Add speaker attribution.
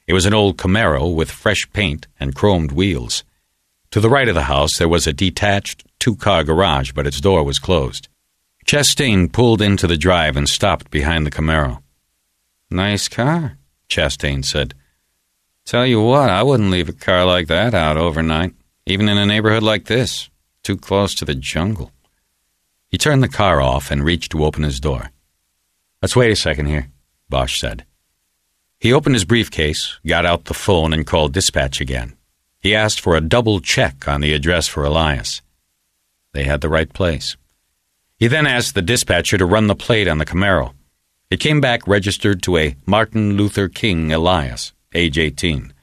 Speaker 1: It was an old Camaro with fresh paint and chromed wheels. To the right of the house, there was a detached two-car garage, but its door was closed. Chastain pulled into the drive and stopped behind the Camaro. "Nice car," Chastain said. "Tell you what, I wouldn't leave a car like that out overnight, even in a neighborhood like this, too close to the jungle." He turned the car off and reached to open his door. "Let's wait a second here," Bosch said. He opened his briefcase, got out the phone, and called dispatch again. He asked for a double check on the address for Elias. They had the right place. He then asked the dispatcher to run the plate on the Camaro. It came back registered to a Martin Luther King Elias, age 18.